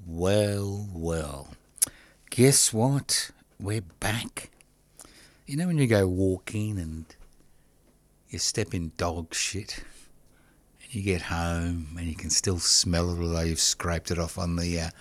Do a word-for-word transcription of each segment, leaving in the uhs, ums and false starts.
Well, well, guess what? We're back. You know when you go walking and you step in dog shit and you get home and you can still smell it although you've scraped it off on the uh,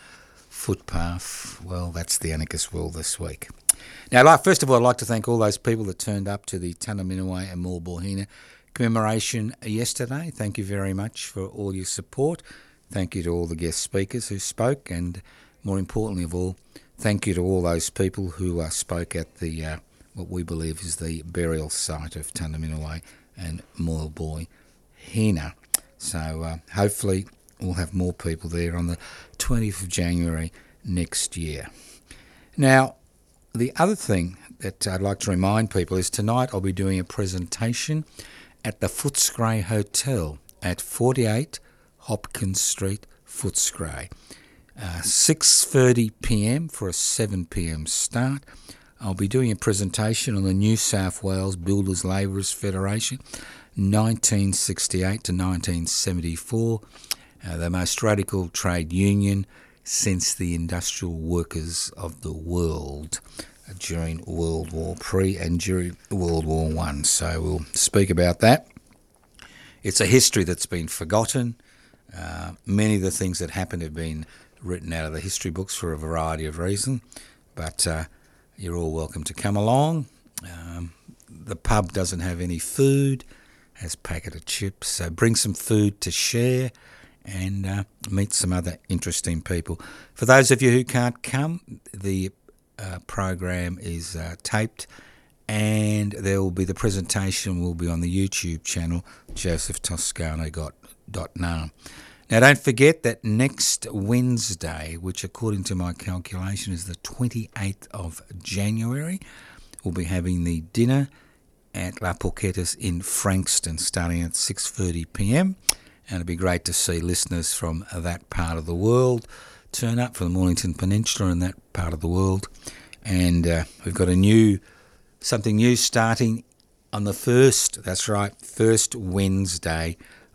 footpath? Well, that's the Anarchist World this week. Now, like, first of all, I'd like to thank all those people that turned up to the Tanami and Maulboyheenner commemoration yesterday. Thank you very much for all your support. Thank you to all the guest speakers who spoke, and more importantly of all, thank you to all those people who uh, spoke at the uh, what we believe is the burial site of Tanami and Maulboyheenner. So uh, hopefully we'll have more people there on the twentieth of January next year. Now, the other thing that I'd like to remind people is tonight I'll be doing a presentation at the Footscray Hotel at forty-eight Hopkins Street, Footscray. Uh, six thirty p m for a seven p m start. I'll be doing a presentation on the New South Wales Builders Labourers Federation, nineteen sixty-eight to nineteen seventy-four, uh, the most radical trade union since the industrial workers of the world uh, during World War Three and during World War One. So we'll speak about that. It's a history that's been forgotten. Uh, many of the things that happened have been written out of the history books for a variety of reasons, but uh, you're all welcome to come along. Um, the pub doesn't have any food, has a packet of chips, so bring some food to share and uh, meet some other interesting people. For those of you who can't come, the uh, program is uh, taped, and there will be the presentation will be on the YouTube channel, joseph toscano dot nam. Now, don't forget that next Wednesday, which according to my calculation is the twenty-eighth of January, we'll be having the dinner at La Porquetas in Frankston, starting at six thirty p m, and it'd be great to see listeners from that part of the world turn up, from the Mornington Peninsula and that part of the world. And uh, we've got a new, something new starting on the first, that's right, first Wednesday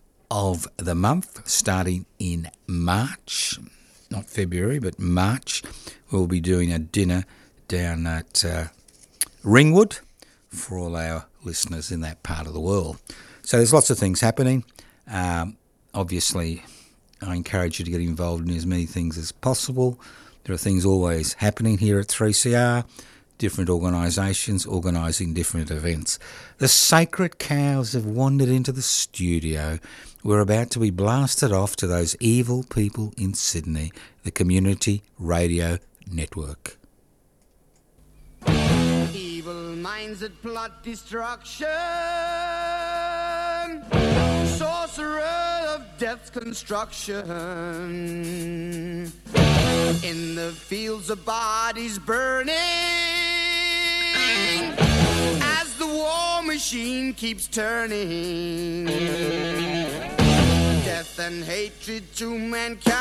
of the month, starting in March, not February, but March. We'll be doing a dinner down at uh, Ringwood for all our listeners in that part of the world. So there's lots of things happening. Um, obviously, I encourage you to get involved in as many things as possible. There are things always happening here at three C R, different organisations organising different events. The sacred cows have wandered into the studio. We're about to be blasted off to those evil people in Sydney, the Community Radio Network. Evil minds that plot destruction, sorcerer of death's construction, in the fields of bodies burning, as the war machine keeps turning, death and hatred to mankind,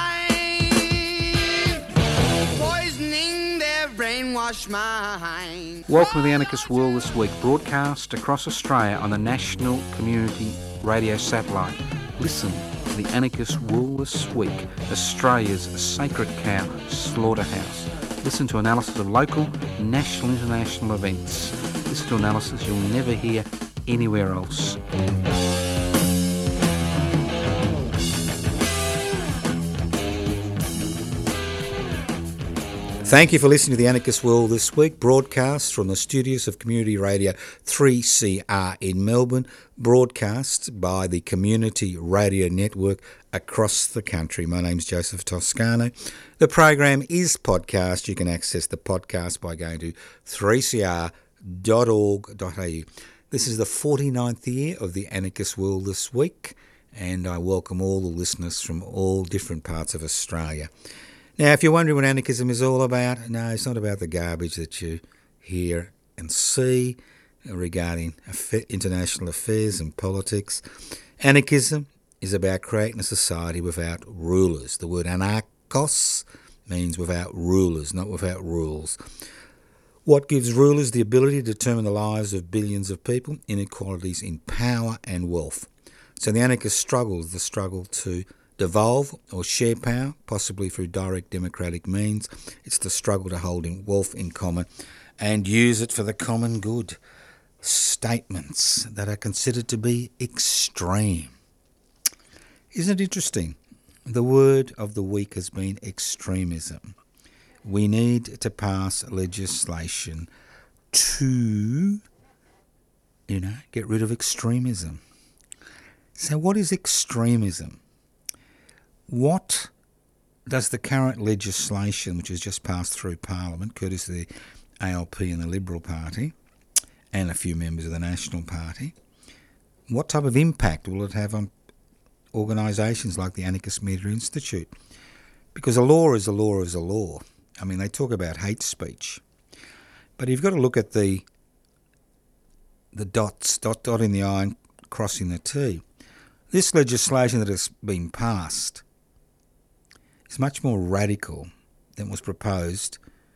poisoning their brainwashed mind. Welcome to the Anarchist World this week, broadcast across Australia on the National Community Radio Satellite. Listen to the Anarchist World this week, Australia's sacred cow slaughterhouse. Listen to analysis of local, national, international events. Listen to analysis you'll never hear anywhere else. Thank you for listening to the Anarchist World this week, broadcast from the studios of Community Radio three C R in Melbourne, broadcast by the Community Radio Network across the country. My name's Joseph Toscano. The program is podcast. You can access the podcast by going to three c r dot org dot a u. This is the forty-ninth year of the Anarchist World this week, and I welcome all the listeners from all different parts of Australia. Now, if you're wondering what anarchism is all about, no, it's not about the garbage that you hear and see regarding international affairs and politics. Anarchism is about creating a society without rulers. The word anarchos means without rulers, not without rules. What gives rulers the ability to determine the lives of billions of people? Inequalities in power and wealth. So the anarchist struggle is the struggle to devolve or share power, possibly through direct democratic means. It's the struggle to hold in wealth in common and use it for the common good. Statements that are considered to be extreme. Isn't it interesting? The word of the week has been extremism. We need to pass legislation to, you know, get rid of extremism. So what is extremism? What does the current legislation, which has just passed through Parliament, courtesy of the A L P and the Liberal Party, and a few members of the National Party, what type of impact will it have on organisations like the Anarchist Media Institute? Because a law is a law is a law. I mean, they talk about hate speech. But you've got to look at the the dots, dot, dot in the I and crossing the T. This legislation that has been passed is much more radical than was proposed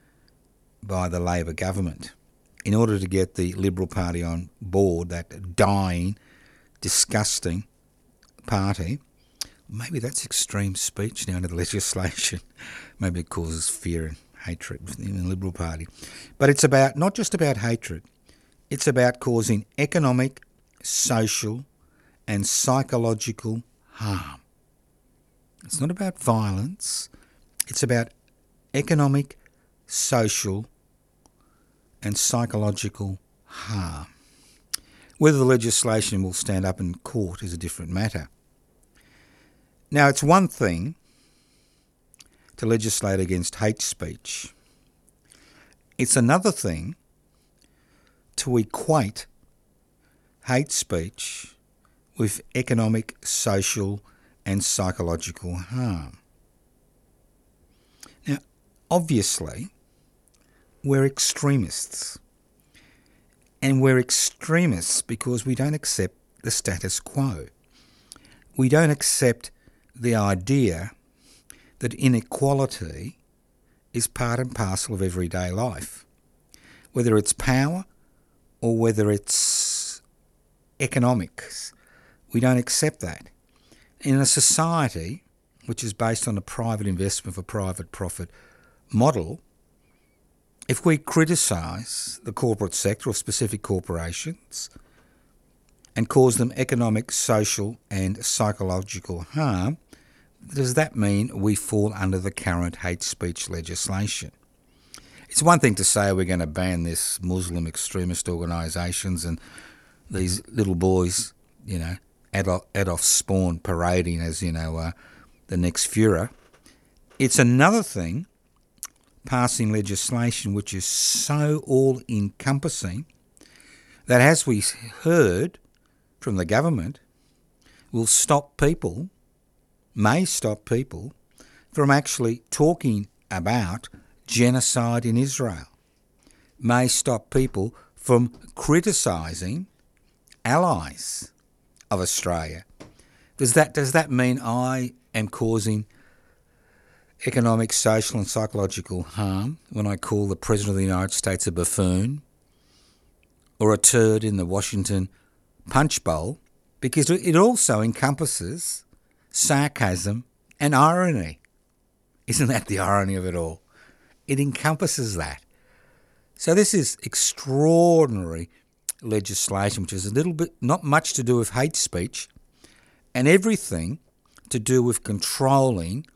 by the Labor government in order to get the Liberal Party on board, that dying, disgusting party. Maybe that's extreme speech now under the legislation. Maybe it causes fear and hatred within the Liberal Party. But it's about not just about hatred. It's about causing economic, social and psychological harm. It's not about violence. It's about economic, social and psychological harm. Whether the legislation will stand up in court is a different matter. Now, it's one thing to legislate against hate speech. It's another thing to equate hate speech with economic, social and psychological harm. Now, obviously, we're extremists. And we're extremists because we don't accept the status quo. We don't accept the idea that inequality is part and parcel of everyday life. Whether it's power or whether it's economics, we don't accept that. In a society which is based on a private investment for private profit model, if we criticise the corporate sector or specific corporations and cause them economic, social and psychological harm, does that mean we fall under the current hate speech legislation? It's one thing to say we're going to ban this Muslim extremist organisations and these little boys, you know, Adolf, Adolf Spawn parading as, you know, uh, the next Führer. It's another thing passing legislation which is so all-encompassing that, as we heard from the government, will stop people, may stop people, from actually talking about genocide in Israel, may stop people from criticising allies of Australia. Does that, does that mean I am causing economic, social and psychological harm when I call the President of the United States a buffoon or a turd in the Washington punch bowl? Because it also encompasses sarcasm and irony. Isn't that the irony of it all? It encompasses that. So this is extraordinary legislation, which is a little bit, not much to do with hate speech and everything to do with controlling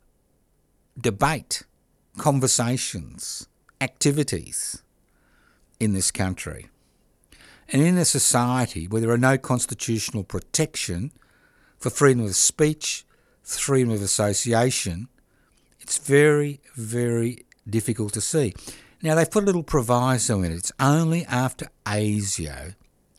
debate, conversations, activities in this country. And in a society where there are no constitutional protection for freedom of speech, freedom of association, it's very, very difficult to see. Now, they've put a little proviso in it. It's only after ASIO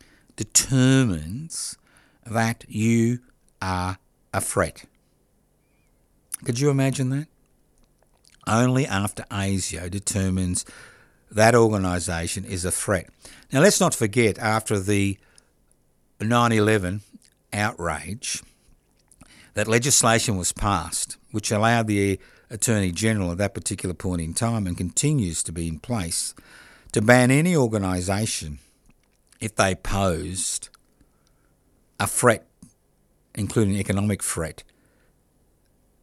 determines that you are a threat. Could you imagine that? Only after ASIO determines that organisation is a threat. Now, let's not forget, after the nine eleven outrage, that legislation was passed which allowed the Attorney General at that particular point in time, and continues to be in place, to ban any organisation if they posed a threat, including economic threat,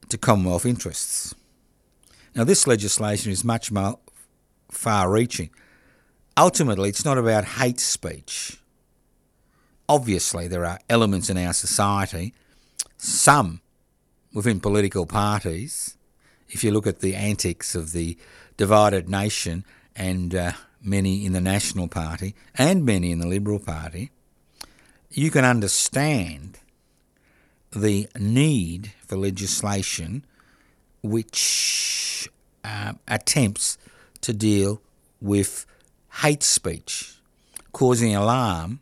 to Commonwealth interests. Now, this legislation is much more far-reaching. Ultimately, it's not about hate speech. Obviously, there are elements in our society, some within political parties, if you look at the antics of the divided nation and uh, many in the National Party and many in the Liberal Party, you can understand the need for legislation which uh, attempts to deal with hate speech, causing alarm,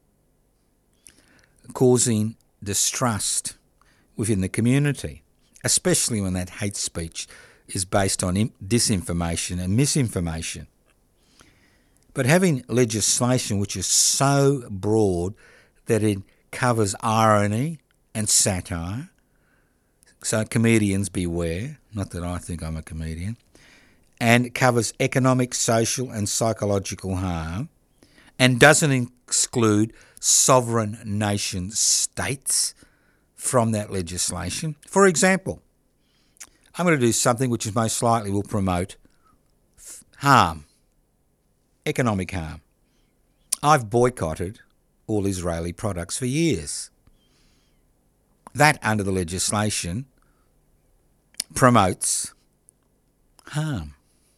causing distrust within the community, especially when that hate speech is based on disinformation and misinformation. But having legislation which is so broad that it covers irony and satire, so comedians beware, not that I think I'm a comedian, and it covers economic, social and psychological harm, and doesn't exclude sovereign nation states from that legislation. For example, I'm going to do something which is most likely will promote harm, economic harm. I've boycotted all Israeli products for years. That, under the legislation, promotes harm.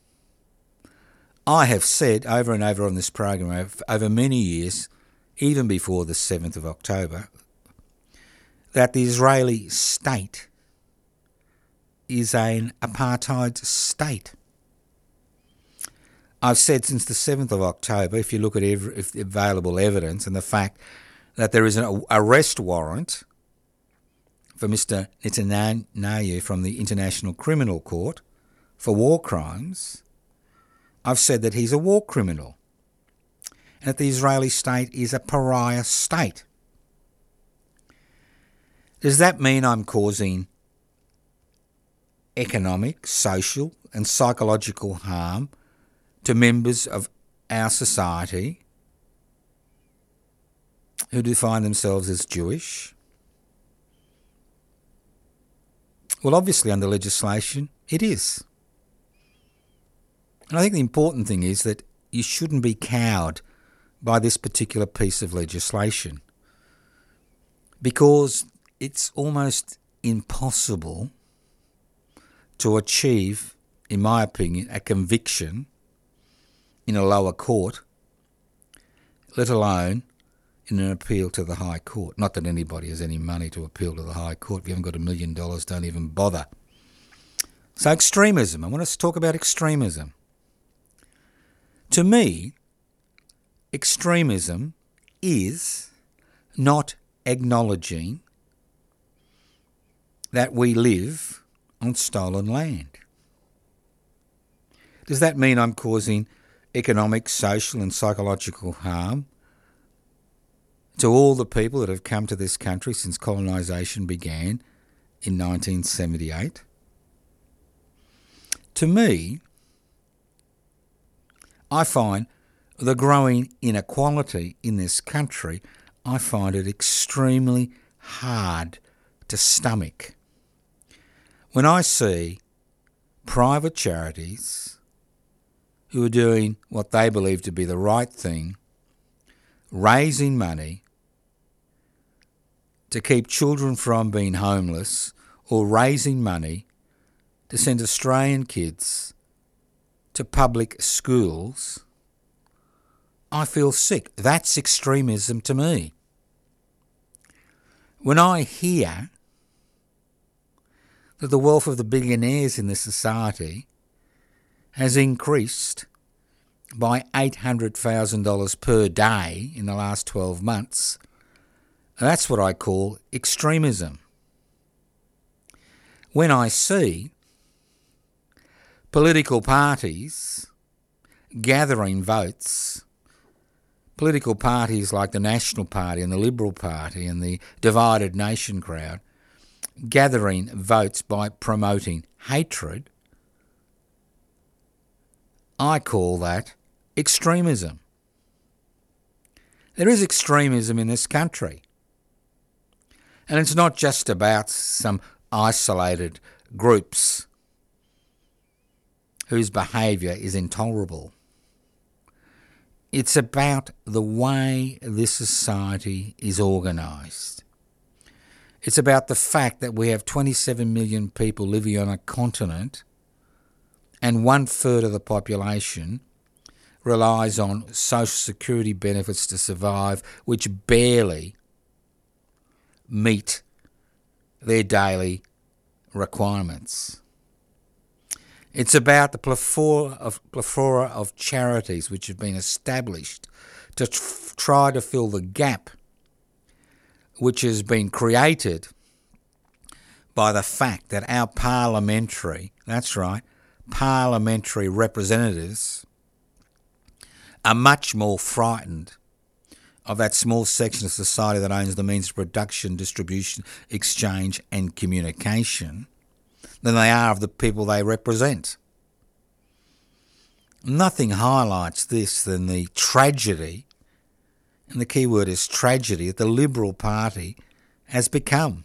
I have said over and over on this program over many years, even before the seventh of October, that the Israeli state is an apartheid state. I've said since the seventh of October, if you look at every, if the available evidence and the fact that there is an arrest warrant for Mister Netanyahu from the International Criminal Court for war crimes, I've said that he's a war criminal and that the Israeli state is a pariah state. Does that mean I'm causing economic, social and psychological harm to members of our society who define themselves as Jewish? Well, obviously under legislation it is. And I think the important thing is that you shouldn't be cowed by this particular piece of legislation, because it's almost impossible to achieve, in my opinion, a conviction in a lower court, let alone in an appeal to the High Court. Not that anybody has any money to appeal to the High Court. If you haven't got a million dollars, don't even bother. So extremism. I want us to talk about extremism. To me, extremism is not acknowledging that we live on stolen land. Does that mean I'm causing economic, social and psychological harm to all the people that have come to this country since colonisation began in nineteen seventy-eight? To me, I find the growing inequality in this country, I find it extremely hard to stomach. When I see private charities who are doing what they believe to be the right thing, raising money to keep children from being homeless, or raising money to send Australian kids to public schools, I feel sick. That's extremism to me. When I hear that the wealth of the billionaires in this society has increased by eight hundred thousand dollars per day in the last twelve months, that's what I call extremism. When I see political parties gathering votes, political parties like the National Party and the Liberal Party and the divided nation crowd gathering votes by promoting hatred, I call that extremism. There is extremism in this country. And it's not just about some isolated groups whose behaviour is intolerable. It's about the way this society is organised. It's about the fact that we have twenty-seven million people living on a continent and one third of the population relies on social security benefits to survive, which barely meet their daily requirements. It's about the plethora of, plethora of charities which have been established to tr- try to fill the gap which has been created by the fact that our parliamentary, that's right, parliamentary representatives are much more frightened of that small section of society that owns the means of production, distribution, exchange and communication than they are of the people they represent. Nothing highlights this than the tragedy, and the key word is tragedy, that the Liberal Party has become.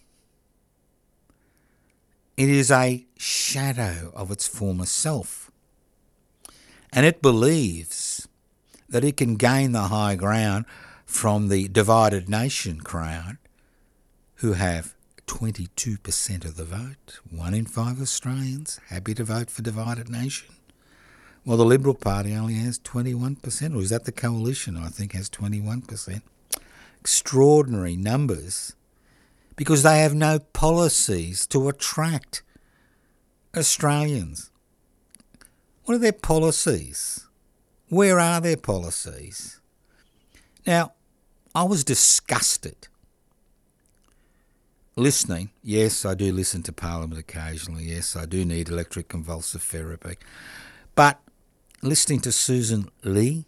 It is a shadow of its former self, and it believes that it can gain the high ground from the divided nation crowd, who have twenty-two percent of the vote, one in five Australians happy to vote for divided nation. Well, the Liberal Party only has twenty-one percent, or is that the coalition, I think, has twenty-one percent. Extraordinary numbers, because they have no policies to attract Australians. What are their policies? Where are their policies? Now, I was disgusted listening. Yes, I do listen to Parliament occasionally. Yes, I do need electroconvulsive therapy. But listening to Susan Lee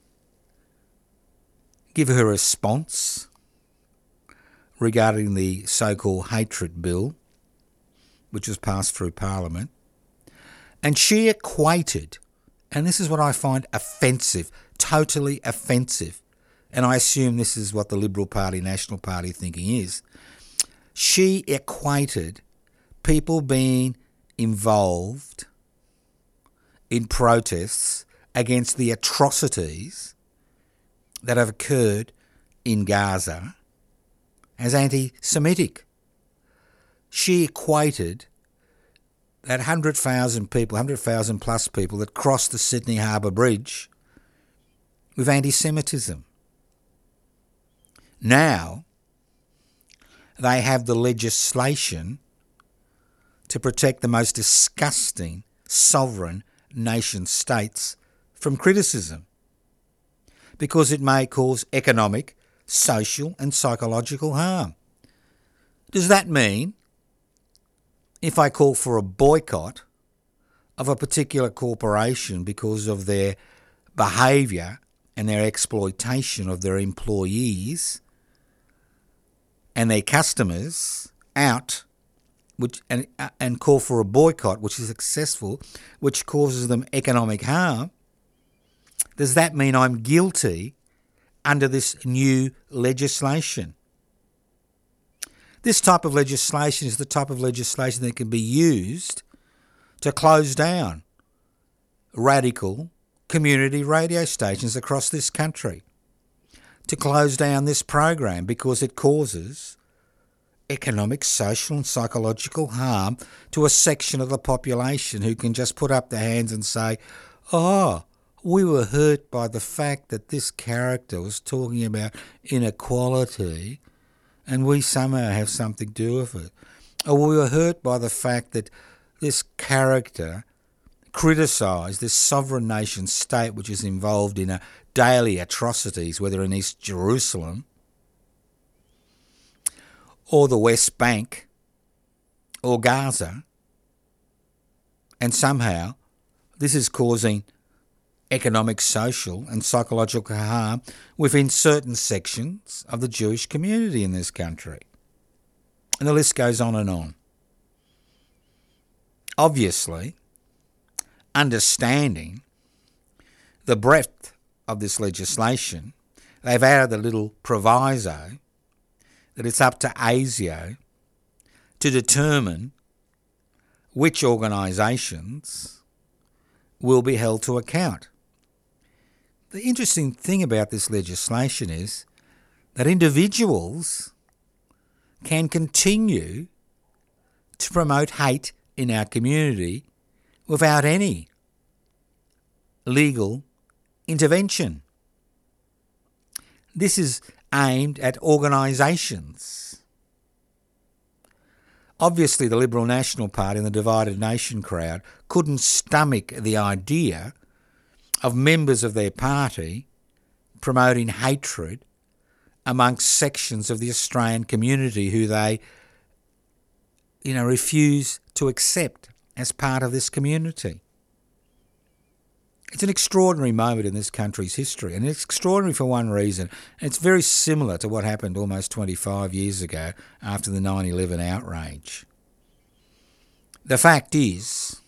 give her response regarding the so-called hatred bill, which was passed through Parliament, and she equated, and this is what I find offensive, totally offensive, and I assume this is what the Liberal Party, National Party thinking is, she equated people being involved in protests against the atrocities that have occurred in Gaza as anti-Semitic. She equated that one hundred thousand people, one hundred thousand plus people that crossed the Sydney Harbour Bridge with anti-Semitism. Now, they have the legislation to protect the most disgusting sovereign nation states from criticism, because it may cause economic, social and psychological harm. Does that mean if I call for a boycott of a particular corporation because of their behaviour and their exploitation of their employees and their customers out, which and and call for a boycott which is successful, which causes them economic harm, does that mean I'm guilty under this new legislation? This type of legislation is the type of legislation that can be used to close down radical community radio stations across this country, to close down this program because it causes economic, social and psychological harm to a section of the population who can just put up their hands and say, oh, we were hurt by the fact that this character was talking about inequality and we somehow have something to do with it. Or we were hurt by the fact that this character criticised this sovereign nation state which is involved in a daily atrocities, whether in East Jerusalem or the West Bank or Gaza, and somehow this is causing economic, social and psychological harm within certain sections of the Jewish community in this country. And the list goes on and on. Obviously, understanding the breadth of this legislation, they've added a little proviso that it's up to ASIO to determine which organisations will be held to account. The interesting thing about this legislation is that individuals can continue to promote hate in our community without any legal intervention. This is aimed at organisations. Obviously, the Liberal National Party and the Divided Nation crowd couldn't stomach the idea of members of their party promoting hatred amongst sections of the Australian community who they, you know, refuse to accept as part of this community. It's an extraordinary moment in this country's history, and it's extraordinary for one reason. It's very similar to what happened almost twenty-five years ago after the nine eleven outrage. The fact is,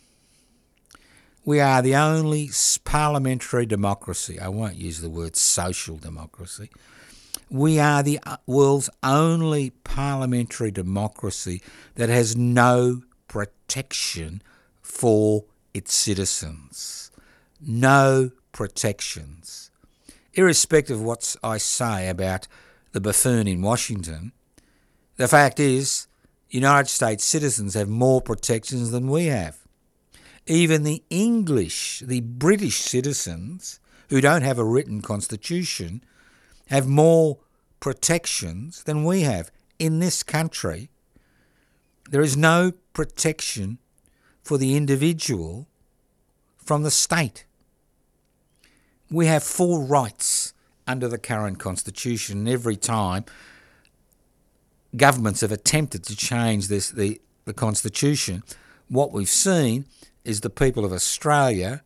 we are the only parliamentary democracy, I won't use the word social democracy, we are the world's only parliamentary democracy that has no protection for its citizens. No protections. Irrespective of what I say about the buffoon in Washington, the fact is, United States citizens have more protections than we have. Even the English, the British citizens, who don't have a written constitution, have more protections than we have. In this country, there is no protection for the individual from the state. We have full rights under the current constitution, and every time governments have attempted to change this, the, the constitution, what we've seen is the people of Australia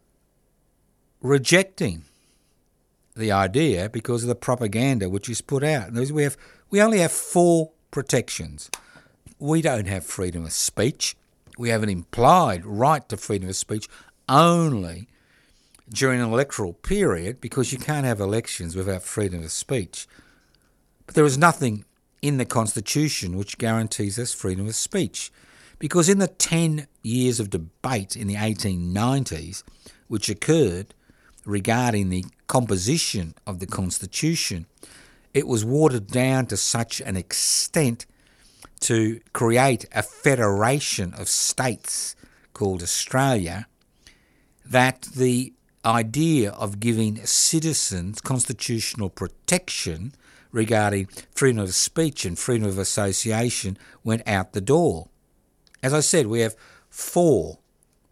rejecting the idea because of the propaganda which is put out. We have, we only have four protections. We don't have freedom of speech. We have an implied right to freedom of speech only during an electoral period, because you can't have elections without freedom of speech. But there is nothing in the Constitution which guarantees us freedom of speech, because in the ten years of debate in the eighteen nineties which occurred regarding the composition of the Constitution, it was watered down to such an extent to create a federation of states called Australia that the idea of giving citizens constitutional protection regarding freedom of speech and freedom of association went out the door. As I said, we have four,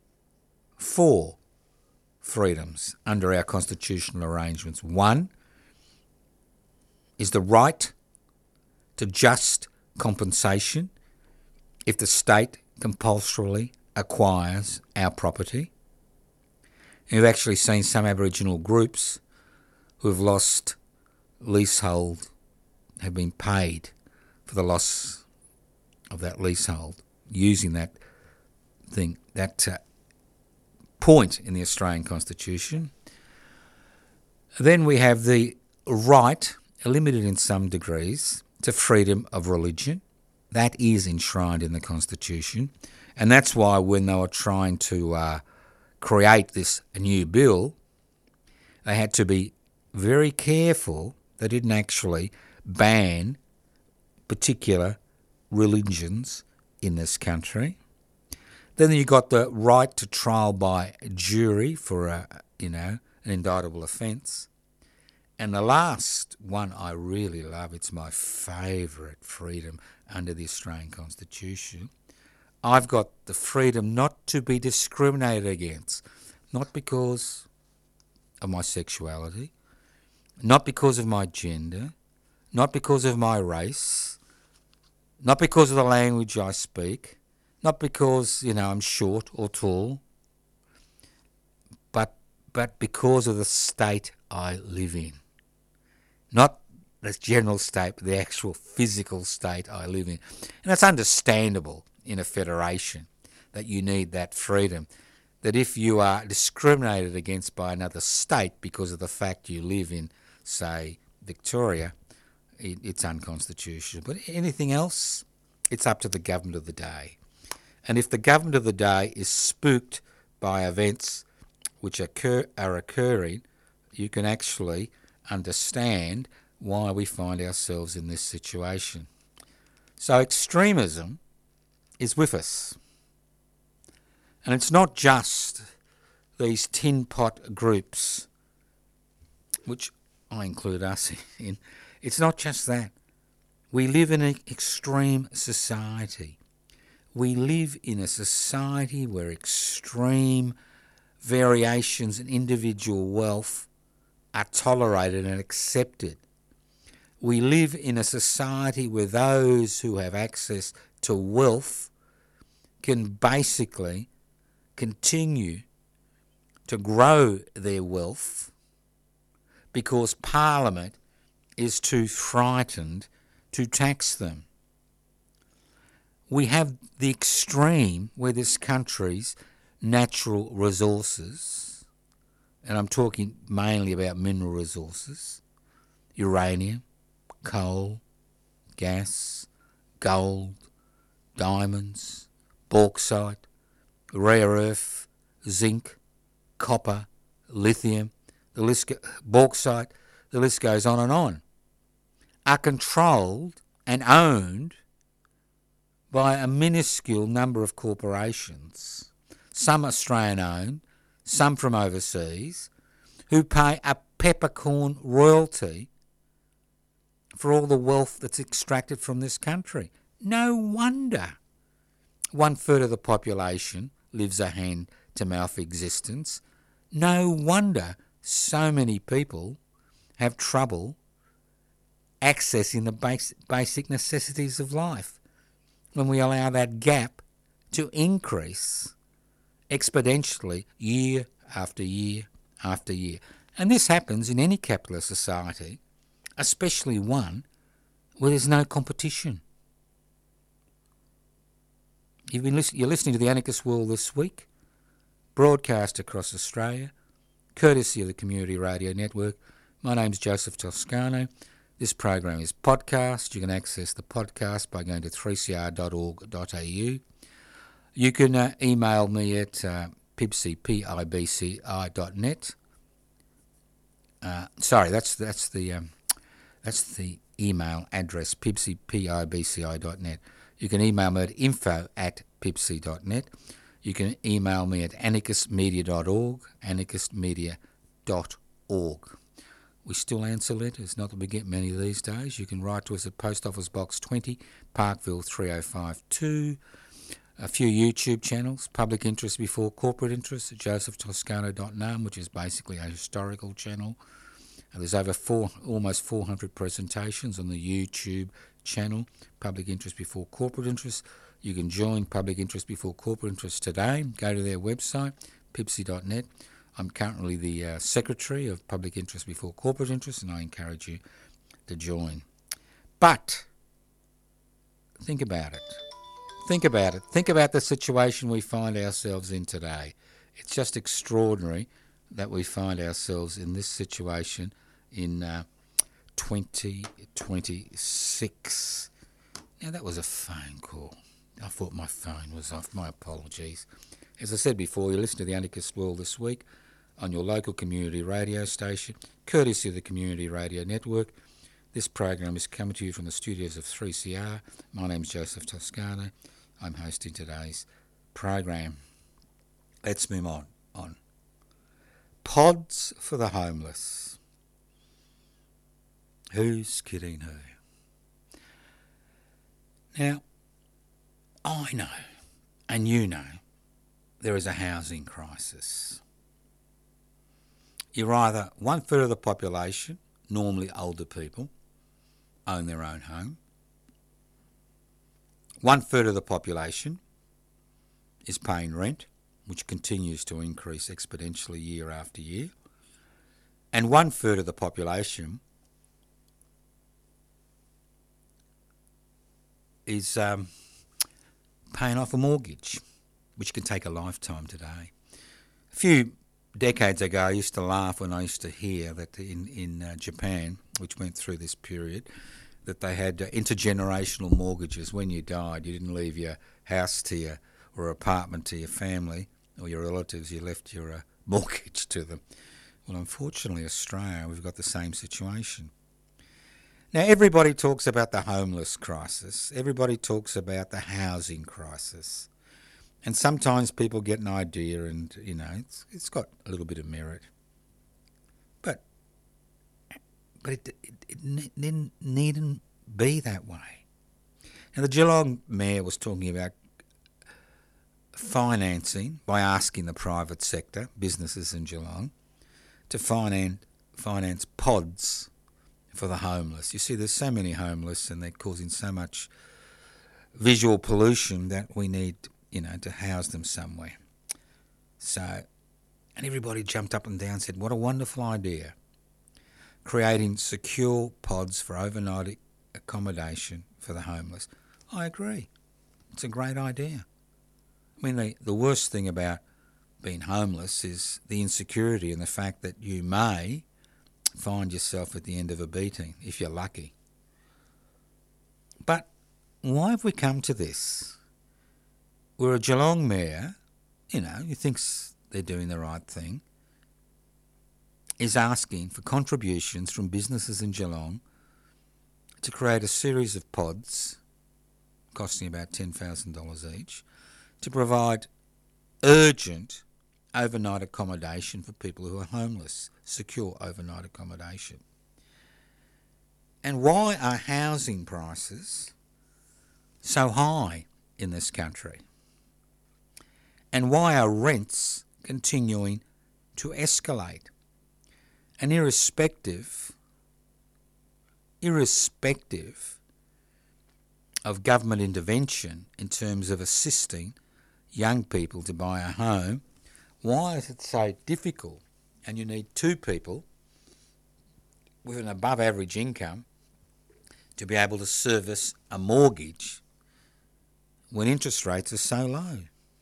four freedoms under our constitutional arrangements. One is the right to just compensation if the state compulsorily acquires our property. And we've actually seen some Aboriginal groups who have lost leasehold have been paid for the loss of that leasehold using that thing, that uh, point in the Australian Constitution. Then we have the right, limited in some degrees, to freedom of religion. That is enshrined in the Constitution, and that's why when they were trying to uh, create this new bill, they had to be very careful. They didn't actually ban particular religions in this country. Then you got the right to trial by jury for a, you know, an indictable offence. And the last one I really love, it's my favourite freedom under the Australian Constitution. I've got the freedom not to be discriminated against, not because of my sexuality, not because of my gender, not because of my race, not because of the language I speak, not because, you know, I'm short or tall, but but because of the state I live in. Not the general state, but the actual physical state I live in. And that's understandable in a federation, that you need that freedom. That if you are discriminated against by another state because of the fact you live in, say, Victoria, it, it's unconstitutional. But anything else, it's up to the government of the day. And if the government of the day is spooked by events which occur, are occurring, you can actually understand why we find ourselves in this situation. So extremism is with us. And it's not just these tin pot groups, which I include us in. It's not just that. We live in an extreme society. We live in a society where extreme variations in individual wealth are tolerated and accepted. We live in a society where those who have access to wealth can basically continue to grow their wealth because Parliament is too frightened to tax them. We have the extreme where this country's natural resources, and I'm talking mainly about mineral resources, uranium, coal, gas, gold, diamonds, bauxite, rare earth, zinc, copper, lithium, the list, bauxite, the list goes on and on, are controlled and owned by a minuscule number of corporations, some Australian-owned, some from overseas, who pay a peppercorn royalty for all the wealth that's extracted from this country. No wonder one third of the population lives a hand-to-mouth existence. No wonder so many people have trouble accessing the base, basic necessities of life when we allow that gap to increase exponentially year after year after year. And this happens in any capitalist society, especially one where there's no competition. You've been listen- you're listening to The Anarchist World This Week, broadcast across Australia, courtesy of the Community Radio Network. My name's Joseph Toscano. This program is podcast. You can access the podcast by going to three c r dot org dot a u. You can uh, email me at uh, pibci, P I B C I dot net. Uh, sorry, that's that's the um, that's the email address, pibci, P I B C I dot net. You can email me at info at pibci dot net. You can email me at anarchist media dot org, anarchist media dot org. We still answer letters, not that we get many these days. You can write to us at Post Office Box twenty, Parkville three oh five two. A few YouTube channels, Public Interest Before Corporate Interest at joseph toscano dot n u m, which is basically a historical channel. And there's over four, almost four hundred presentations on the YouTube channel, Public Interest Before Corporate Interest. You can join Public Interest Before Corporate Interest today. Go to their website, pibci dot net. I'm currently the uh, Secretary of Public Interest Before Corporate Interest, and I encourage you to join. But think about it. Think about it. Think about the situation we find ourselves in today. It's just extraordinary that we find ourselves in this situation in uh, twenty twenty-six. Now, that was a phone call. I thought my phone was off. My apologies. As I said before, you listen to The Anarchist World This Week on your local community radio station, courtesy of the Community Radio Network. This program is coming to you from the studios of three C R. My name's Joseph Toscano. I'm hosting today's program. Let's move on. on. Pods for the homeless. Who's kidding who? Now, I know, and you know, there is a housing crisis. You're either one third of the population, normally older people, own their own home. One third of the population is paying rent, which continues to increase exponentially year after year. And one third of the population is um, paying off a mortgage, which can take a lifetime today. A few decades ago, I used to laugh when I used to hear that in, in uh, Japan, which went through this period, that they had uh, intergenerational mortgages. When you died, you didn't leave your house to your or apartment to your family or your relatives, you left your uh, mortgage to them. Well, unfortunately, Australia, we've got the same situation. Now, everybody talks about the homeless crisis. Everybody talks about the housing crisis. And sometimes people get an idea and, you know, it's, it's got a little bit of merit. But but it, it, it didn't, needn't be that way. Now, the Geelong Mayor was talking about financing by asking the private sector, businesses in Geelong, to finance, finance pods for the homeless. You see, there's so many homeless and they're causing so much visual pollution that we need, you know, to house them somewhere. So, and everybody jumped up and down and said, what a wonderful idea. Creating secure pods for overnight accommodation for the homeless. I agree. It's a great idea. I mean, the, the worst thing about being homeless is the insecurity and the fact that you may find yourself at the end of a beating, if you're lucky. But why have we come to this? We're a Geelong mayor, you know, who thinks they're doing the right thing, is asking for contributions from businesses in Geelong to create a series of pods costing about ten thousand dollars each to provide urgent overnight accommodation for people who are homeless, secure overnight accommodation. And why are housing prices so high in this country? And why are rents continuing to escalate? And irrespective, irrespective of government intervention in terms of assisting young people to buy a home, why is it so difficult? And you need two people with an above average income to be able to service a mortgage when interest rates are so low?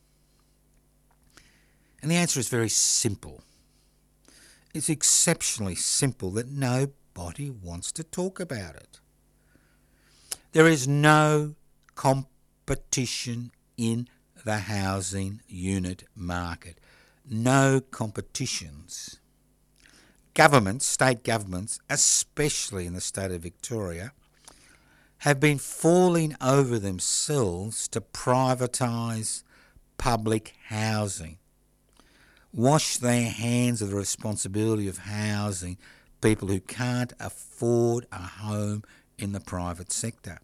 And the answer is very simple. It's exceptionally simple that nobody wants to talk about it. There is no competition in the housing unit market. No competitions. Governments, state governments, especially in the state of Victoria, have been falling over themselves to privatise public housing. Wash their hands of the responsibility of housing people who can't afford a home in the private sector.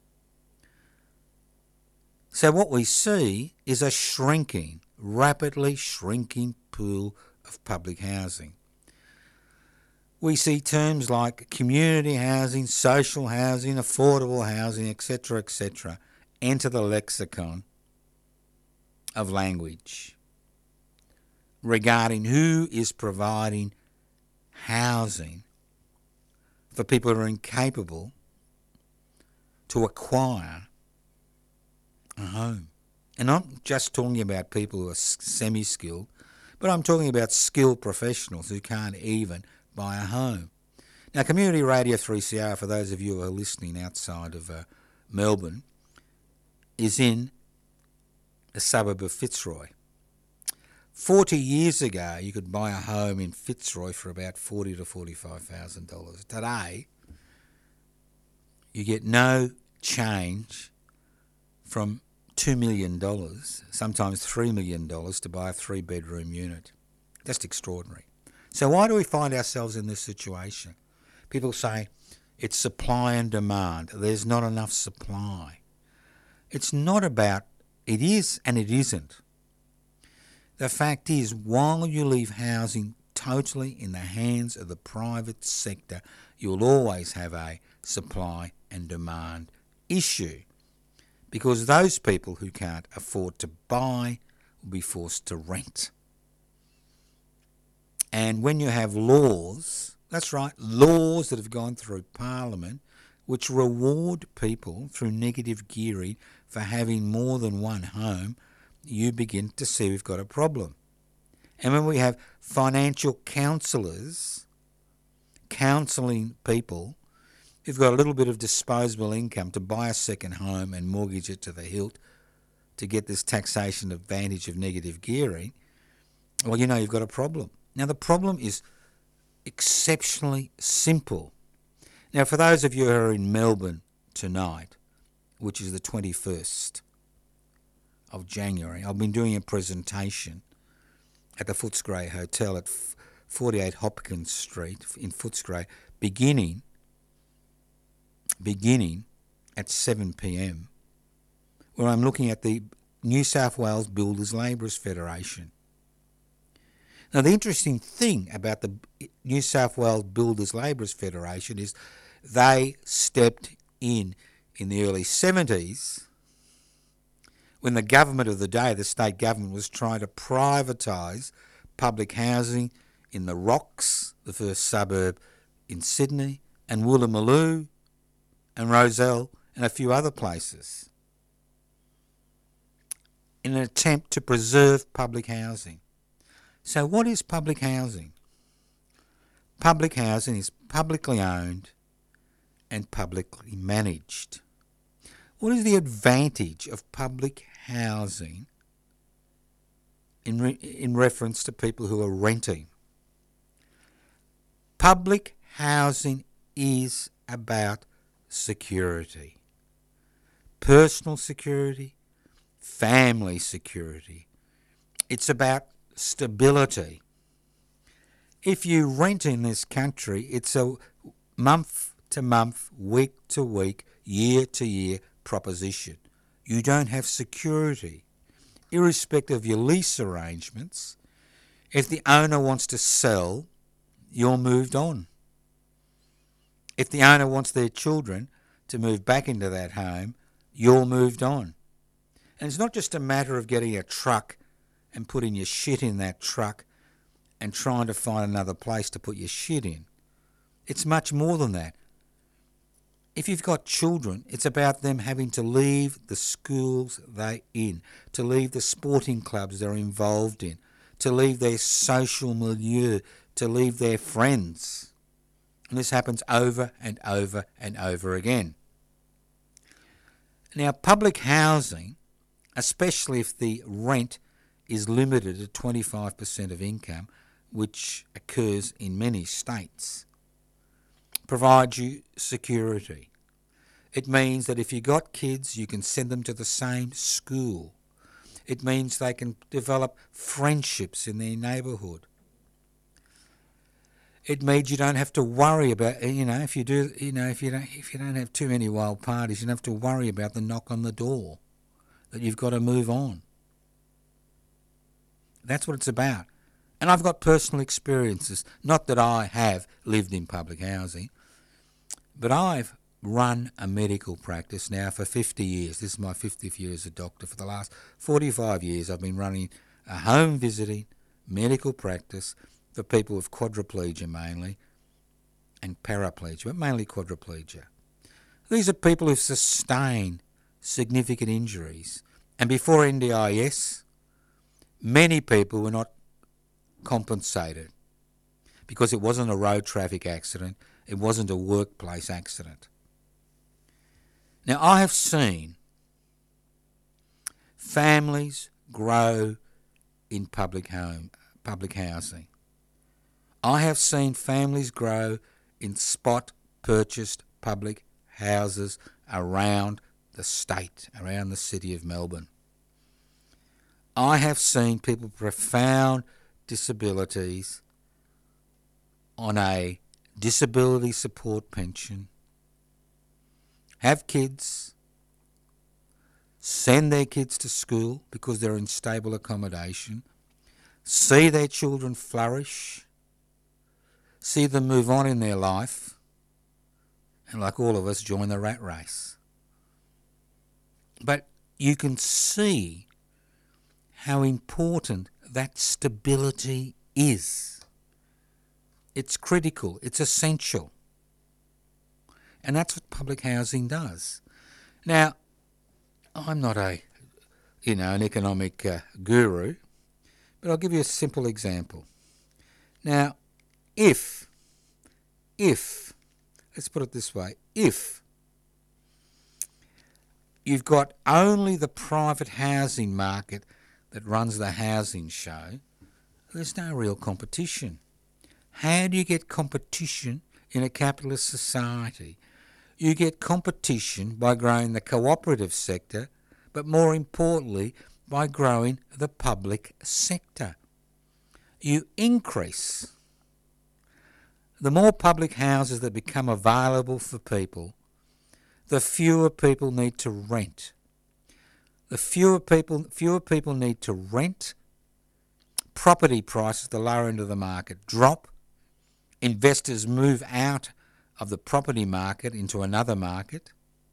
So what we see is a shrinking, rapidly shrinking pool of public housing. We see terms like community housing, social housing, affordable housing, et cetera, et cetera, enter the lexicon of language regarding who is providing housing for people who are incapable to acquire a home. And I'm not just talking about people who are semi-skilled, but I'm talking about skilled professionals who can't even buy a home. Now, Community Radio three C R, for those of you who are listening outside of uh, Melbourne, is in the suburb of Fitzroy. Forty years ago, you could buy a home in Fitzroy for about forty to forty-five thousand dollars. Today, you get no change from two million dollars, sometimes three million dollars, to buy a three-bedroom unit. Just extraordinary. So why do we find ourselves in this situation? People say it's supply and demand. There's not enough supply. It's not about, it is and it isn't. The fact is, while you leave housing totally in the hands of the private sector, you'll always have a supply and demand issue, because those people who can't afford to buy will be forced to rent. And when you have laws, that's right, laws that have gone through Parliament which reward people through negative gearing for having more than one home, you begin to see we've got a problem. And when we have financial counsellors counselling people who've got a little bit of disposable income to buy a second home and mortgage it to the hilt, to get this taxation advantage of negative gearing, well, you know you've got a problem. Now, the problem is exceptionally simple. Now, for those of you who are in Melbourne tonight, which is the twenty-first of January, I've been doing a presentation at the Footscray Hotel at forty-eight Hopkins Street in Footscray, beginning, beginning at seven p.m, where I'm looking at the New South Wales Builders Labourers Federation. Now, the interesting thing about the New South Wales Builders Labourers Federation is they stepped in in the early seventies when the government of the day, the state government, was trying to privatise public housing in the Rocks, the first suburb in Sydney, and Woolloomooloo and Rozelle and a few other places, in an attempt to preserve public housing. So what is public housing? Public housing is publicly owned and publicly managed. What is the advantage of public housing in, re- in reference to people who are renting? Public housing is about security. Personal security, family security. It's about stability. If you rent in this country, it's a month to month, week to week, year to year proposition. You don't have security. Irrespective of your lease arrangements, if the owner wants to sell, you're moved on. If the owner wants their children to move back into that home, you're moved on. And it's not just a matter of getting a truck and putting your shit in that truck and trying to find another place to put your shit in. It's much more than that. If you've got children, it's about them having to leave the schools they're in, to leave the sporting clubs they're involved in, to leave their social milieu, to leave their friends. And this happens over and over and over again. Now, public housing, especially if the rent is limited to twenty-five percent of income, which occurs in many states, provides you security. It means that if you've got kids, you can send them to the same school. It means they can develop friendships in their neighbourhood. It means you don't have to worry about, you know, if you do, you know, if you don't, if you don't have too many wild parties, you don't have to worry about the knock on the door, that you've got to move on. That's what it's about. And I've got personal experiences, not that I have lived in public housing, but I've run a medical practice now for fifty years. This is my fiftieth year as a doctor. For the last forty-five years, I've been running a home visiting medical practice for people with quadriplegia mainly, and paraplegia, but mainly quadriplegia. These are people who've sustained significant injuries. And before N D I S, many people were not compensated because it wasn't a road traffic accident, it wasn't a workplace accident. Now, I have seen families grow in public home, public housing. I have seen families grow in spot purchased public houses around the state, around the city of Melbourne. I have seen people with profound disabilities on a disability support pension have kids, send their kids to school because they're in stable accommodation, see their children flourish, see them move on in their life, and like all of us, join the rat race. But you can see how important that stability is. It's critical, it's essential. And that's what public housing does. Now, I'm not a, you know, an economic uh, guru, but I'll give you a simple example. Now, if, if, let's put it this way, if you've got only the private housing market that runs the housing show. There's no real competition. How do you get competition in a capitalist society? You get competition by growing the cooperative sector, but more importantly, by growing the public sector. You increase. The more public houses that become available for people, the fewer people need to rent. The fewer people, fewer people need to rent. Property prices at the lower end of the market drop. Investors move out of the property market into another market.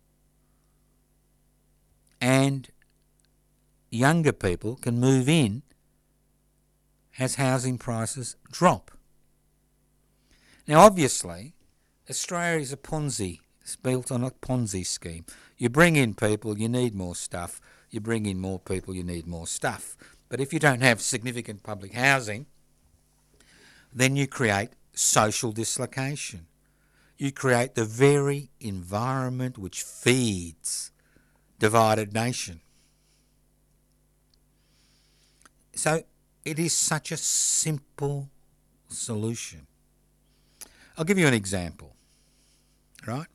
And younger people can move in as housing prices drop. Now, obviously, Australia is a Ponzi. It's built on a Ponzi scheme. You bring in people, you need more stuff. You bring in more people, you need more stuff. But if you don't have significant public housing, then you create social dislocation. You create the very environment which feeds divided nation. So it is such a simple solution. I'll give you an example, right?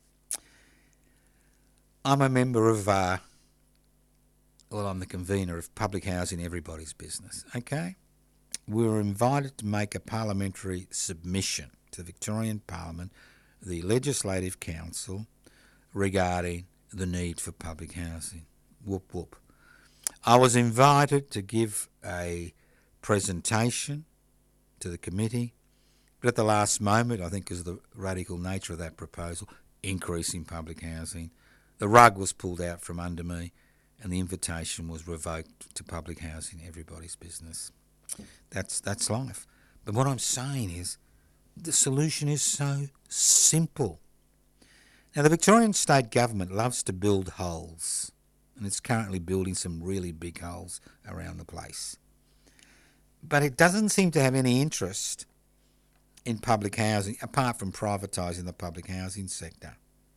I'm a member of, uh, well, I'm the convener of Public Housing Everybody's Business, okay? We were invited to make a parliamentary submission to the Victorian Parliament, the Legislative Council, regarding the need for public housing. Whoop, whoop. I was invited to give a presentation to the committee, but at the last moment, I think because of the radical nature of that proposal, increasing public housing, the rug was pulled out from under me and the invitation was revoked to Public Housing Everybody's Business. That's that's life. But what I'm saying is the solution is so simple. Now, the Victorian state government loves to build holes, and it's currently building some really big holes around the place. But it doesn't seem to have any interest in public housing, apart from privatising the public housing sector.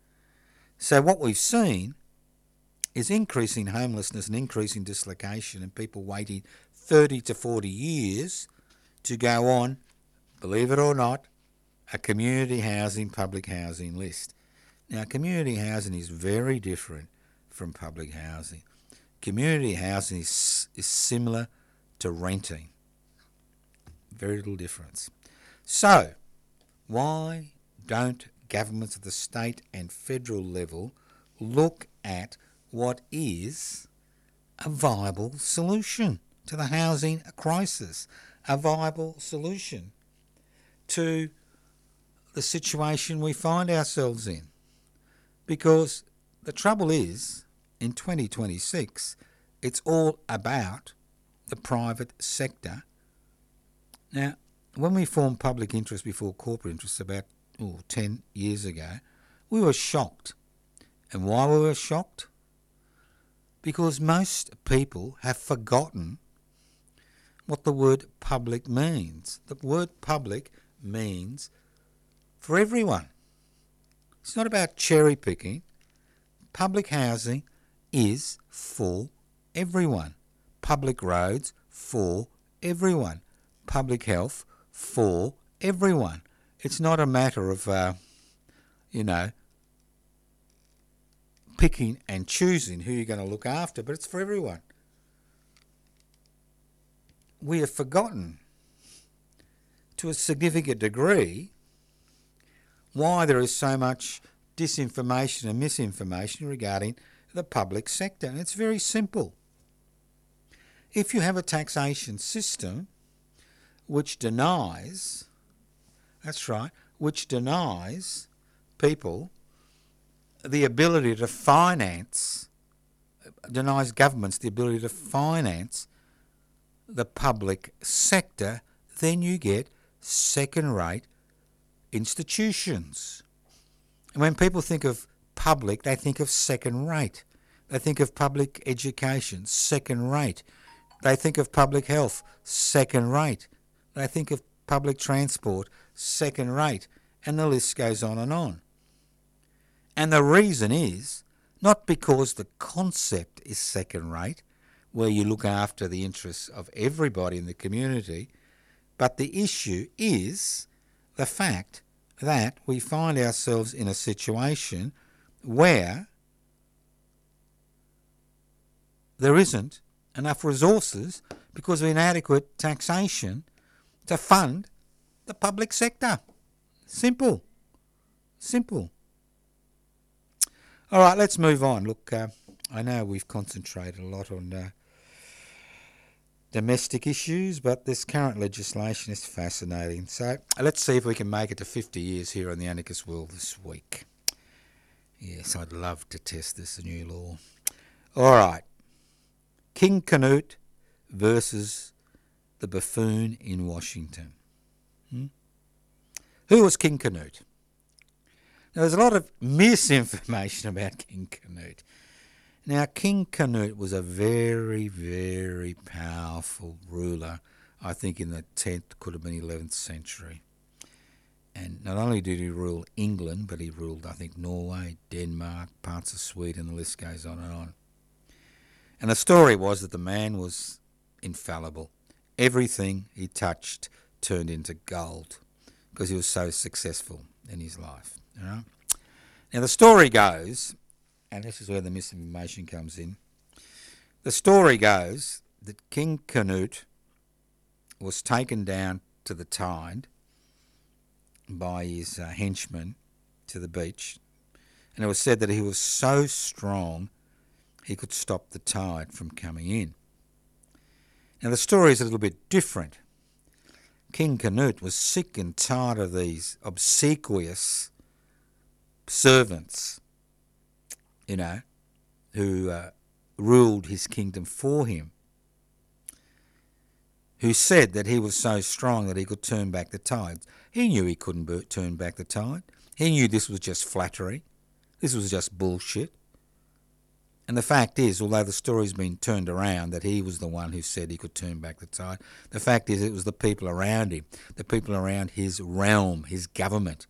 So what we've seen is increasing homelessness and increasing dislocation and people waiting thirty to forty years to go on, believe it or not, a community housing, public housing list. Now, community housing is very different from public housing. Community housing is, is similar to renting. Very little difference. So, why don't governments at the state and federal level look at what is a viable solution to the housing crisis, a viable solution to the situation we find ourselves in? Because the trouble is, in twenty twenty-six, it's all about the private sector. Now, when we formed public interest before corporate interests about oh, ten years ago, we were shocked. And why we were shocked? Because most people have forgotten what the word public means. The word public means for everyone. It's not about cherry picking. Public housing is for everyone. Public roads for everyone. Public health for everyone. It's not a matter of, uh, you know, picking and choosing who you're going to look after, but it's for everyone. We have forgotten, to a significant degree, why there is so much disinformation and misinformation regarding the public sector. And it's very simple. If you have a taxation system which denies, that's right, which denies people the ability to finance, denies governments the ability to finance the public sector, then you get second-rate institutions. And when people think of public, they think of second-rate. They think of public education, second-rate. They think of public health, second-rate. They think of public transport, second-rate. And the list goes on and on. And the reason is Not because the concept is second-rate, where you look after the interests of everybody in the community, but the issue is the fact that we find ourselves in a situation where there isn't enough resources because of inadequate taxation to fund the public sector. Simple. Simple. All right, let's move on. Look, uh, I know we've concentrated a lot on uh, domestic issues, but this current legislation is fascinating. So let's see if we can make it to fifty years here on the Anarchist World this week. Yes, I'd love to test this new law. All right. King Canute versus the buffoon in Washington. Hmm? Who was King Canute? Now, there's a lot of misinformation about King Canute. Now, King Canute was a very, very powerful ruler, I think in the tenth, could have been eleventh century. And not only did he rule England, but he ruled, I think, Norway, Denmark, parts of Sweden, the list goes on and on. And the story was that the man was infallible. Everything he touched turned into gold because he was so successful in his life. You know? Now, the story goes, and this is where the misinformation comes in, the story goes that King Canute was taken down to the tide by his uh, henchmen to the beach, and it was said that he was so strong he could stop the tide from coming in. Now, the story is a little bit different. King Canute was sick and tired of these obsequious servants, you know, who uh, ruled his kingdom for him, who said that he was so strong that he could turn back the tide. He knew he couldn't b- turn back the tide. He knew this was just flattery. This was just bullshit. And the fact is, although the story's been turned around that he was the one who said he could turn back the tide, the fact is it was the people around him, the people around his realm, his government,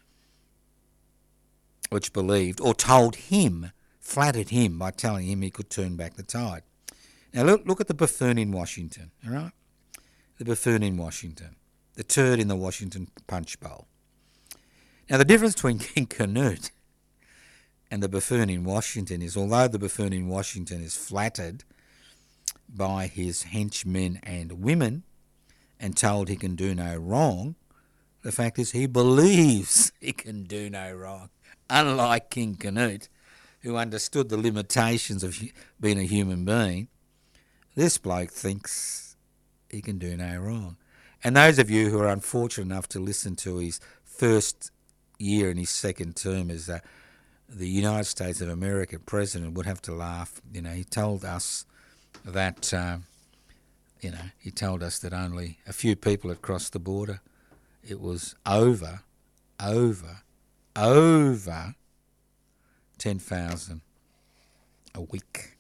which believed or told him, flattered him by telling him he could turn back the tide. Now look, look at the buffoon in Washington, all right? The buffoon in Washington, the turd in the Washington punch bowl. Now the difference between King Canute and the buffoon in Washington is, although the buffoon in Washington is flattered by his henchmen and women and told he can do no wrong, the fact is he believes he can do no wrong. Unlike King Canute, who understood the limitations of being a human being, this bloke thinks he can do no wrong. And those of you who are unfortunate enough to listen to his first year in his second term as a the United States of America president would have to laugh. You know, he told us that, uh, you know, he told us that only a few people had crossed the border. It was over, over, over ten thousand a week.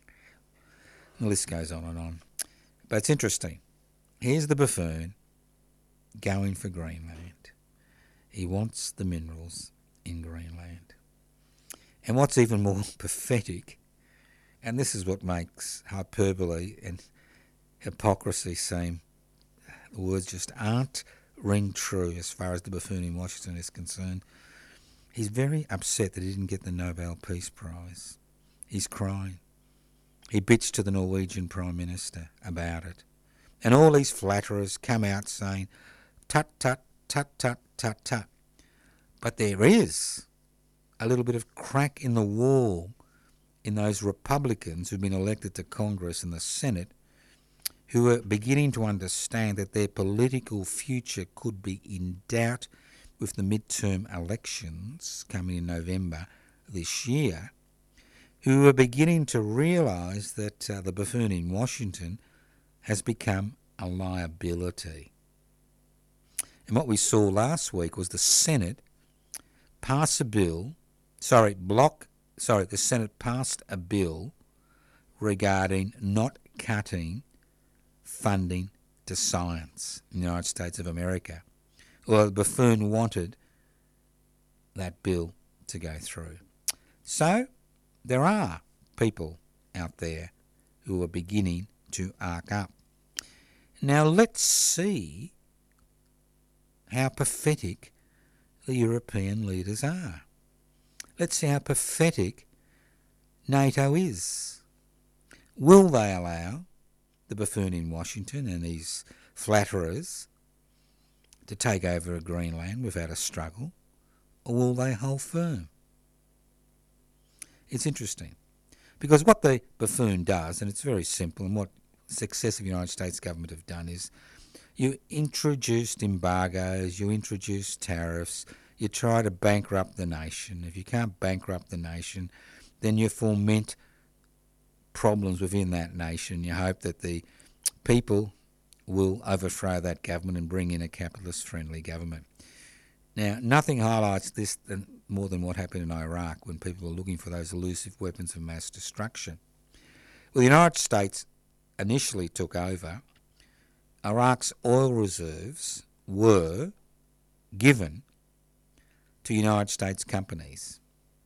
The list goes on and on. But it's interesting. Here's the buffoon going for Greenland. He wants the minerals in Greenland. And what's even more pathetic, and this is what makes hyperbole and hypocrisy seem, the words just aren't ring true as far as the buffoon in Washington is concerned. He's very upset that he didn't get the Nobel Peace Prize. He's crying. He bitched to the Norwegian Prime Minister about it. And all these flatterers come out saying, tut, tut, tut, tut, tut, tut. But there is a little bit of crack in the wall in those Republicans who've been elected to Congress and the Senate, who are beginning to understand that their political future could be in doubt with the midterm elections coming in November this year, who are beginning to realise that uh, the buffoon in Washington has become a liability. And what we saw last week was the Senate pass a bill Sorry, block, sorry, the Senate passed a bill regarding not cutting funding to science in the United States of America. Well, the buffoon wanted that bill to go through. So there are people out there who are beginning to arc up. Now let's see how pathetic the European leaders are. Let's see how pathetic NATO is. Will they allow the buffoon in Washington and his flatterers to take over Greenland without a struggle, or will they hold firm? It's interesting, because what the buffoon does, and it's very simple, and what successive United States government have done is you introduced embargoes, you introduced tariffs, you try to bankrupt the nation. If you can't bankrupt the nation, then you foment problems within that nation. You hope that the people will overthrow that government and bring in a capitalist-friendly government. Now, nothing highlights this than, more than what happened in Iraq when people were looking for those elusive weapons of mass destruction. Well, the United States initially took over. Iraq's oil reserves were given to United States companies.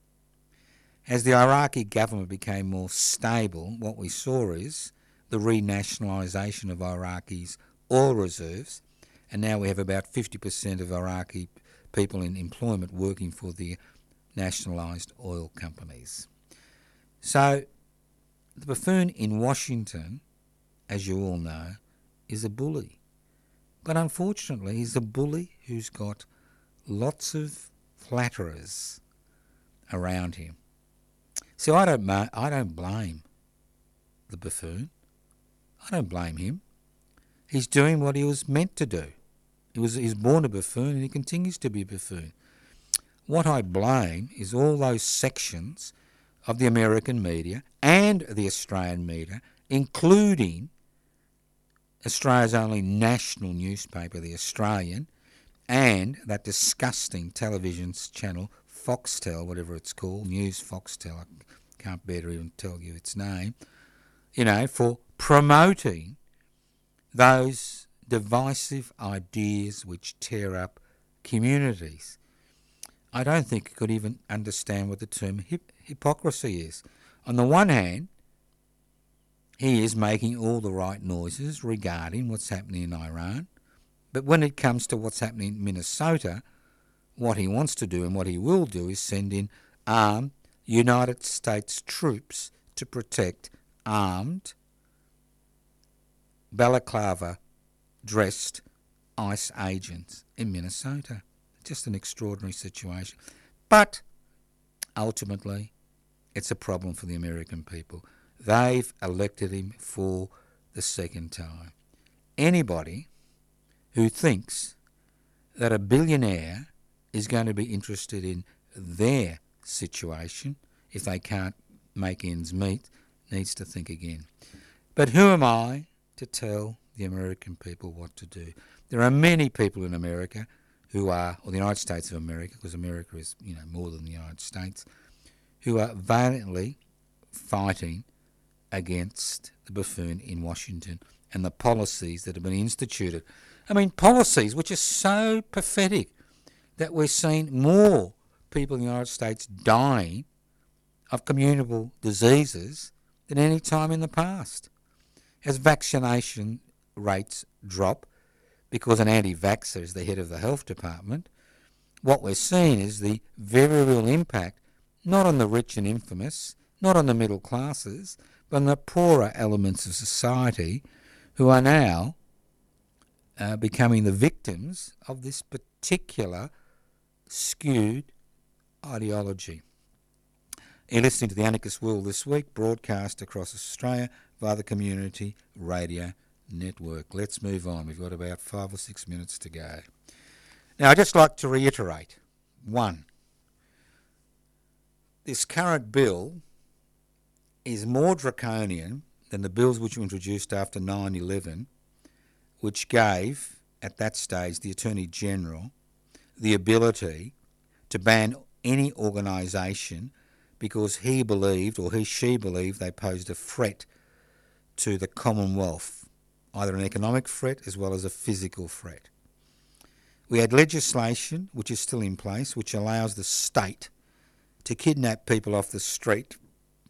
As the Iraqi government became more stable, what we saw is the renationalisation of Iraq's oil reserves, and now we have about fifty percent of Iraqi people in employment working for the nationalised oil companies. So the buffoon in Washington, as you all know, is a bully. But unfortunately, he's a bully who's got lots of flatterers around him. So I don't, I don't blame the buffoon. I don't blame him. He's doing what he was meant to do. He was, he was born a buffoon and he continues to be a buffoon. What I blame is all those sections of the American media and the Australian media, including Australia's only national newspaper, The Australian, and that disgusting television channel, Foxtel, whatever it's called, News Foxtel, I can't bear to even tell you its name, you know, for promoting those divisive ideas which tear up communities. I don't think you could even understand what the term hip- hypocrisy is. On the one hand, he is making all the right noises regarding what's happening in Iran, but when it comes to what's happening in Minnesota, what he wants to do and what he will do is send in armed United States troops to protect armed, balaclava-dressed ICE agents in Minnesota. Just an extraordinary situation. But ultimately, it's a problem for the American people. They've elected him for the second time. Anybody who thinks that a billionaire is going to be interested in their situation if they can't make ends meet needs to think again. But who am I to tell the American people what to do? There are many people in America who are, or the United States of America, because America is, you know, more than the United States, who are valiantly fighting against the buffoon in Washington and the policies that have been instituted. I mean, policies which are so pathetic that we're seeing more people in the United States dying of communicable diseases than any time in the past. As vaccination rates drop, because an anti-vaxxer is the head of the health department, what we're seeing is the very real impact, not on the rich and infamous, not on the middle classes, but on the poorer elements of society who are now uh, becoming the victims of this particular skewed ideology. You're listening to the Anarchist World This Week, broadcast across Australia via the Community Radio Network. Let's move on. We've got about five or six minutes to go. Now, I'd just like to reiterate, one, this current bill is more draconian than the bills which were introduced after nine eleven, which gave, at that stage, the Attorney General the ability to ban any organisation because he believed, or he, she believed, they posed a threat to the Commonwealth, either an economic threat as well as a physical threat. We had legislation, which is still in place, which allows the state to kidnap people off the street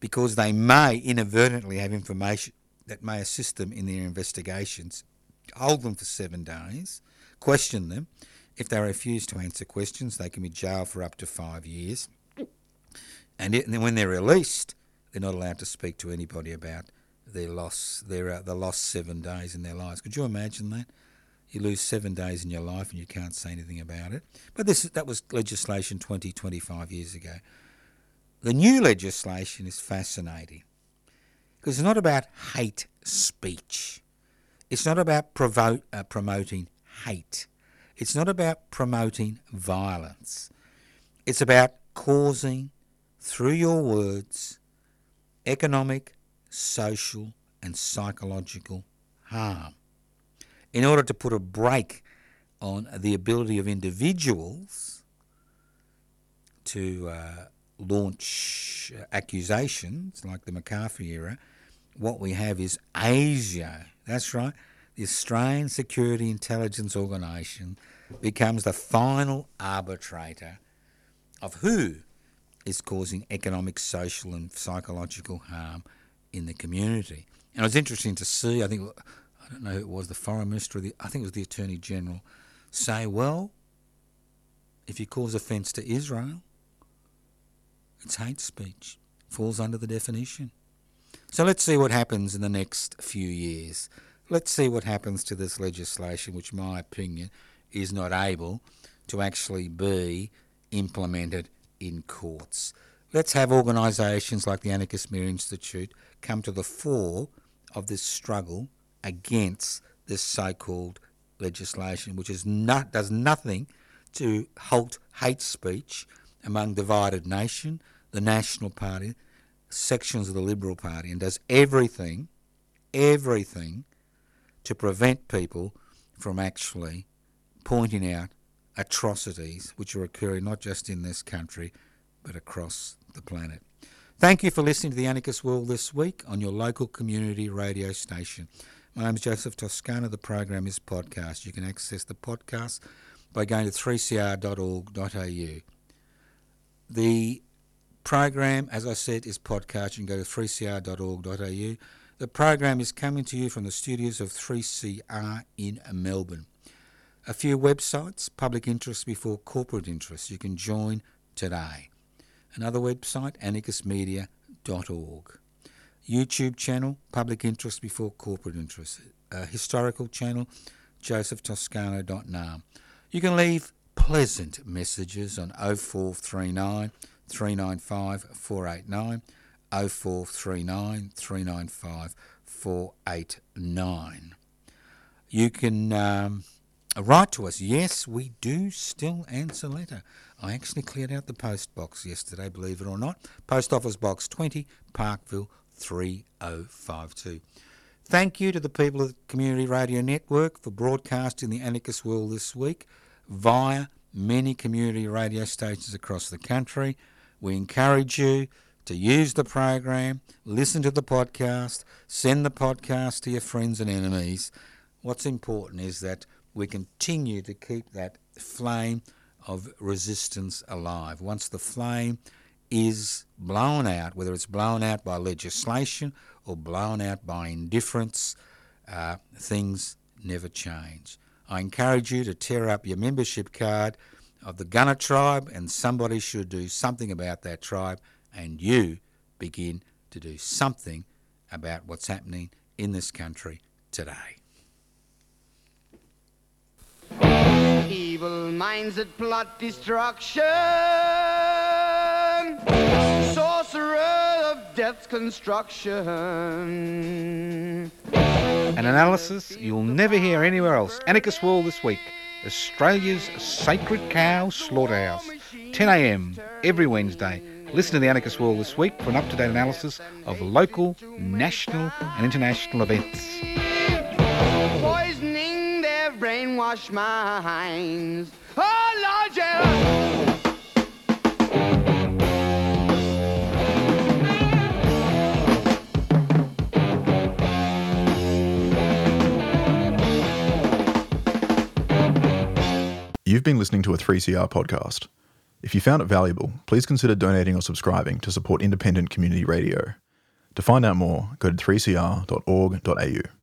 because they may inadvertently have information that may assist them in their investigations. Hold them for seven days, question them. If they refuse to answer questions, they can be jailed for up to five years. And, it, and then when they're released, they're not allowed to speak to anybody about their loss, their uh, the lost seven days in their lives. Could you imagine that? You lose seven days in your life and you can't say anything about it. But this that was legislation twenty, twenty-five years ago. The new legislation is fascinating because it's not about hate speech. It's not about provo- uh, promoting hate. It's not about promoting violence. It's about causing, through your words, economic, social and psychological harm. In order to put a brake on the ability of individuals to uh, launch accusations like the McCarthy era, what we have is ASIO. That's right. The Australian Security Intelligence Organisation becomes the final arbitrator of who is causing economic, social and psychological harm in the community. And it was interesting to see, I think, I don't know who it was, the Foreign Minister, or the, I think it was the Attorney General, say, well, if you cause offence to Israel, it's hate speech, falls under the definition. So let's see what happens in the next few years. Let's see what happens to this legislation, which, in my opinion, is not able to actually be implemented in courts. Let's have organisations like the Anarchist Media Institute come to the fore of this struggle against this so-called legislation, which is not, does nothing to halt hate speech among divided nation, the National Party, sections of the Liberal Party, and does everything, everything to prevent people from actually pointing out atrocities which are occurring not just in this country but across the planet. Thank you for listening to The Anarchist World this week on your local community radio station. My name is Joseph Toscano. The program is podcast. You can access the podcast by going to three c r dot org dot a u. The program, as I said, is podcast. You can go to three c r dot org dot a u. The program is coming to you from the studios of three C R in Melbourne. A few websites: Public Interest Before Corporate Interest. You can join today. Another website, anarchist media dot org. YouTube channel, Public Interest Before Corporate Interest. Uh, historical channel, joseph toscano dot n a m. You can leave pleasant messages on oh four three nine, three nine five, four eight nine, oh four three nine, three nine five, four eight nine. You can um, write to us. Yes, we do still answer letter. I actually cleared out the post box yesterday, believe it or not. Post Office Box twenty, Parkville, three oh five two. Thank you to the people of the Community Radio Network for broadcasting The Anarchist World this week via many community radio stations across the country. We encourage you to use the program, listen to the podcast, send the podcast to your friends and enemies. What's important is that we continue to keep that flame of resistance alive. Once the flame is blown out, whether it's blown out by legislation or blown out by indifference, uh, things never change. I encourage you to tear up your membership card of the Gunner Tribe, and somebody should do something about that tribe, and you begin to do something about what's happening in this country today. Evil minds that plot destruction, sorcerer of death's construction. An analysis you'll never hear anywhere else. Anarchist World this week. Australia's sacred cow slaughterhouse. ten a m every Wednesday. Listen to The Anarchist World this week for an up-to-date analysis of local, national and international events. Poisoning their brainwashed minds. Oh, Lord, yeah. You've been listening to a three C R podcast. If you found it valuable, please consider donating or subscribing to support independent community radio. To find out more, go to three c r dot org dot a u.